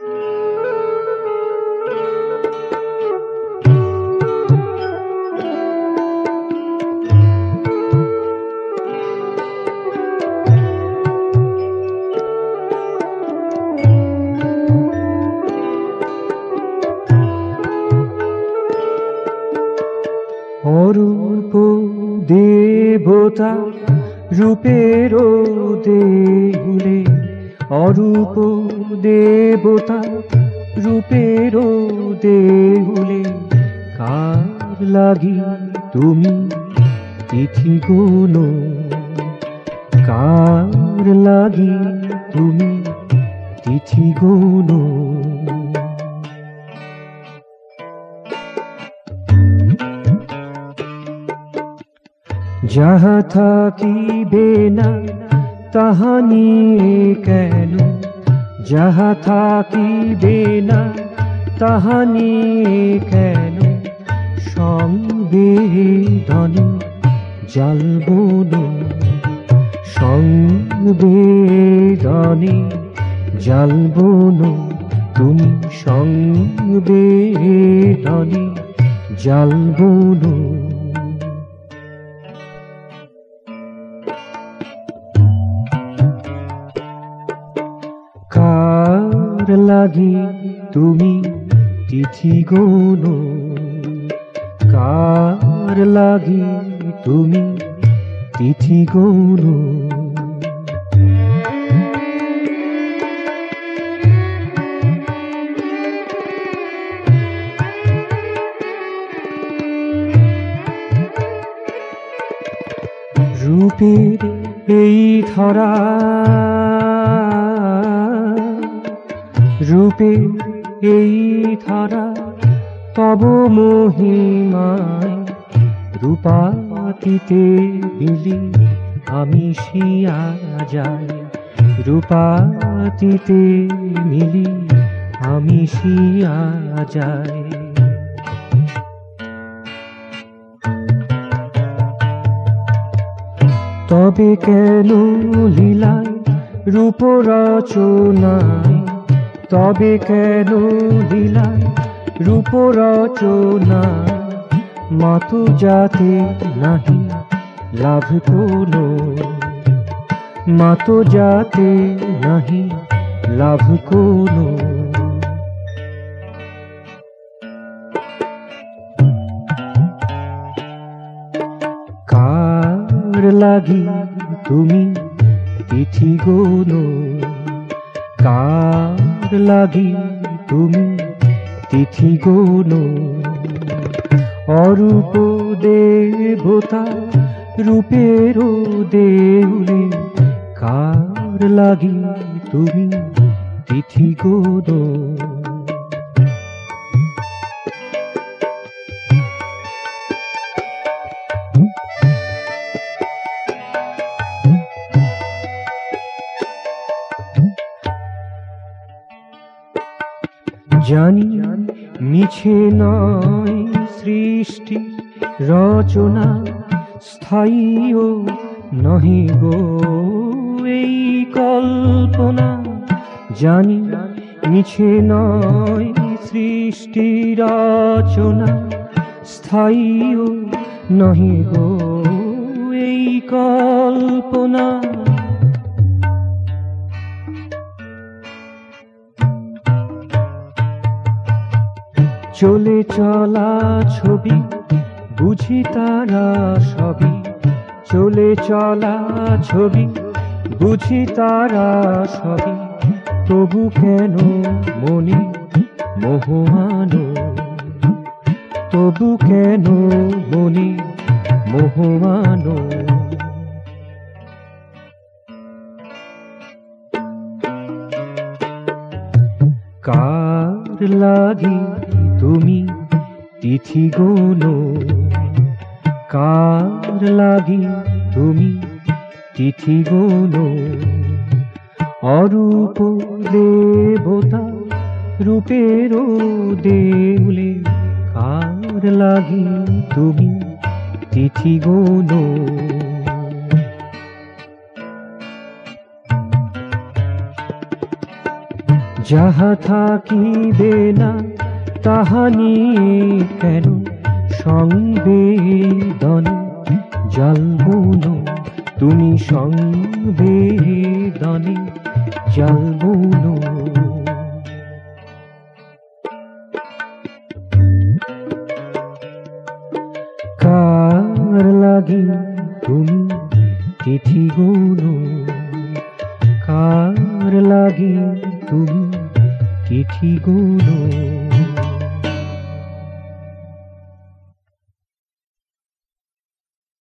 অরূপ দেবতা রূপের দেহুলে, অরূপ দেবতা রূপের দেহুলে, কার লাগি তুমি তিথি গুনো, কার লাগি তুমি তিথি গুনো। যাহা থাকিবে না তাহা নিয়ে কেন, যাহা থাকিবে না তাহা নিয়ে কেন, সংবেদনে জ্বালবো না, সংবেদনে জ্বালবো না, তুমি সংবেদনে জ্বালবো না। কার লাগি তুমি তিথি গুনো, কার লাগি তুমি তিথি গুনো। রূপের এই ধরা, রূপের এই ধরা তব মহিমায়, রূপাতীতে বিলি আমি শিয়া যাই, রূপাতীতে মিলি আমি শিয়া যাই। তবে কেন লীলায় রূপ রচনায়, তবে কেন লীলায় রূপ রচনায়, মাতু যাতে নাহি লাভ কোনো, মাতু যাতে নাহি লাভ কোনো। কার লাগি তুমি তিথি গুনো, কার লাগি তুমি তিথি গুনো। অরূপ দেবতা রূপের দেউলে, কার লাগি তুমি তিথি গুনো। জানি মিছে নয় সৃষ্টি রচনা, স্থায়ী ও নহি গো এই কল্পনা। জানি মিছে নয় সৃষ্টি রচনা, স্থায়ী ও নহি গো এই কল্পনা। চলে চলা ছবি বুঝি তারা সবই, চলে চলা ছবি বুঝি তারা সবই। তবু কেন মনে মোহমানো, তবু কেন মনে মোহমানো। কার লাগি তুমি তিথি গুনো, কার লাগি তুমি তিথি গুনো। অরূপ দেবতা রূপের দেউলে, কার লাগি তুমি তিথি গুনো। যাহা থাকিবে না তাহা নিয়ে কেন সংবেদনে জ্বালবুন তুমি সংবেদনে জ্বালবুন। কার লাগি তুমি চিঠি গুনো, কার লাগি তুমি চিঠি গুনো।